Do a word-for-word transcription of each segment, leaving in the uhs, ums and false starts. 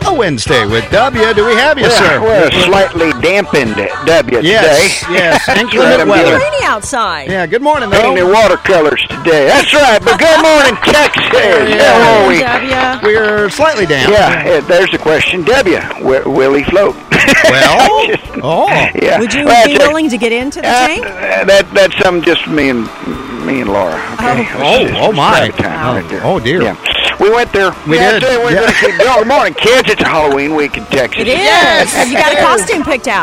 Hello, Wednesday with W. Do we have you, well, sir? Well, slightly dampened W yes, today. Yes, yes. inclement weather. It's rainy outside. Yeah, good morning, though. Painting watercolors today. That's right, but good morning, Texas. Yeah. How are we? W. We're slightly damp. Yeah, uh, there's the question. W, where, will he float? Well, Just- oh. yeah. Would you Well, be that's a- willing to get into the uh, tank? uh, that that's something just me and me and Laura. Okay. Oh, It's- oh, it's my. private time Oh, right there. oh, dear. Yeah. We went there. We yeah, did. I tell you, we're Yeah. gonna keep going. Good morning, kids. It's Halloween week in Texas. It is. Yes. You got a costume picked out.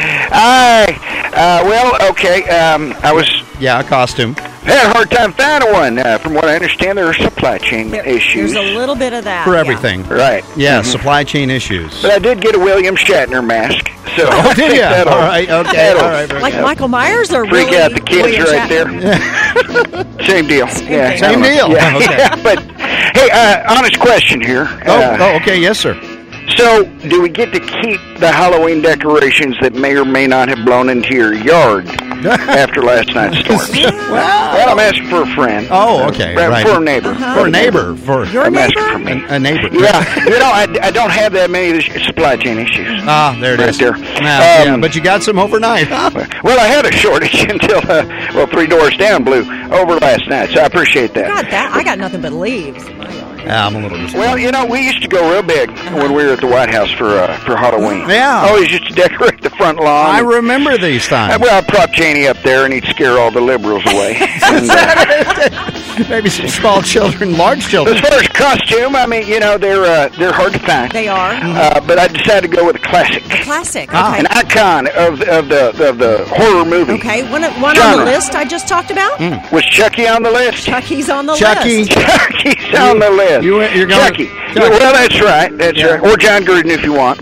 I, uh, well, okay. Um, I was Yeah, a costume. had a hard time finding one. Uh, from what I understand, there are supply chain There- issues. There's a little bit of that. For yeah. everything. Right. Yeah, Mhm. supply chain issues. But I did get a William Shatner mask. So Oh, I did think you? that'll- All right, okay, that'll all right. very Like good. Michael Myers or Freak really out the kids William right Shatner? there. Same deal. yeah, thing. Same deal. Yeah. Okay. yeah, but hey, uh, honest question here. Oh, Uh, oh, okay, yes, sir. So, do we get to keep the Halloween decorations that may or may not have blown into your yard after last night's storms? Well, I'm asking for a friend. Oh, okay, Uh, right. For a neighbor. Uh-huh. For a neighbor. For Your I'm asking neighbor? for me. a, a neighbor. Yeah, you know, I, I don't have that many of the supply chain issues. Ah, there it Right is. there. Now, yeah, Um, but you got some overnight, huh? Well, I had a shortage until, uh, well, three doors down blew over last night, so I appreciate that. God, that I got nothing but leaves. in my yard. Yeah, I'm a little disappointed. Well, you know, we used to go real big when we were at the White House for uh, for Halloween. Yeah. Always used to decorate the front lawn. I remember these Uh, times. well, I'd prop Cheney up there, and he'd scare all the liberals away. And, uh, Maybe some small children, large children. as far as costume, I mean, you know, they're uh, they're hard to find. They are. Uh, but I decided to go with a classic, Classic. Ah. Okay. an icon of of the of the horror movie. Okay. One, one on the Genre. list I just talked about. Was Chucky on the list? Chucky's on the Chucky. list. Chucky's on the list. you went- you're going- Chucky. Chucky. Yeah, well, that's right. That's Yeah. right. Or John Gruden if you want.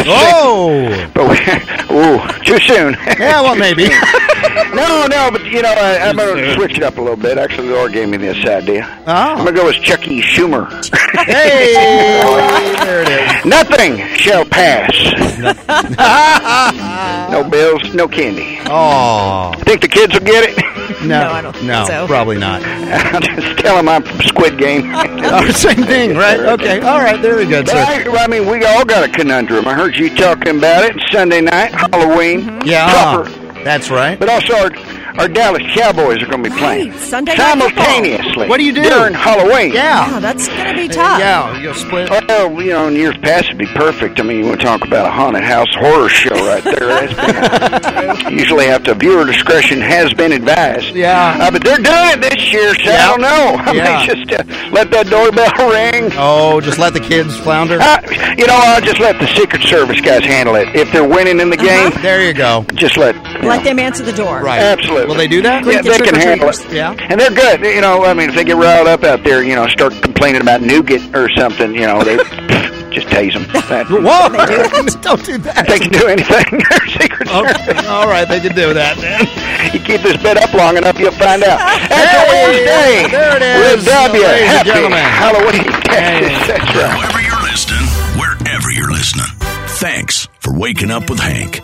Oh! But we, ooh, too soon. Yeah, well, maybe. no, no, but you know, I, I'm going to switch it up a little bit. Actually, Laura gave me this idea. I'm Oh. going to go with Chucky Schumer. Hey! There it is. Nothing shall pass. No bills, no candy. Oh. Think the kids will get it? No, No, I don't think no, so. probably not. I'll just tell them I'm from Squid Game. Oh, same thing, right? Okay, all right, very good, But sir. I, I mean, we all got a conundrum. I heard you talking about it Sunday night, Halloween. Yeah, Proper. that's right. But also, our, our Dallas Cowboys are going to be playing Right, Sunday night football. simultaneously. What do you do? During Halloween. Yeah. Yeah, that's gonna be tough. Yeah, you'll split. Oh, you know, in years past it'd be perfect. I mean, you want to talk about a haunted house horror show right there. That's been, usually after viewer discretion has been advised. Yeah. Uh, but they're doing it this year, so Yeah. I don't know. I Yeah. mean, just uh, let that doorbell ring. Oh, just let the kids flounder. Uh, you know, I'll just let the Secret Service guys handle it. If they're winning in the Uh-huh. game, There you go. just let you Let know. them answer the door. Right. Absolutely. Will they do that? Yeah, the they can handle it. trick-or-treaters. Yeah. And they're good. You know, I mean, if they get riled up out there, you know, start complaining about nougat or something, you know, they just tase them. That, Whoa! Don't do that. they can do anything. They're Secret Oh, Service. all right, they can do that then. You keep this bit up long enough, you'll find out. That's Hey, a Wednesday. there it is, With W. ladies and Happy gentlemen. Halloween, Texas. That's right. Wherever you're listening, wherever you're listening. Thanks for waking up with Hank.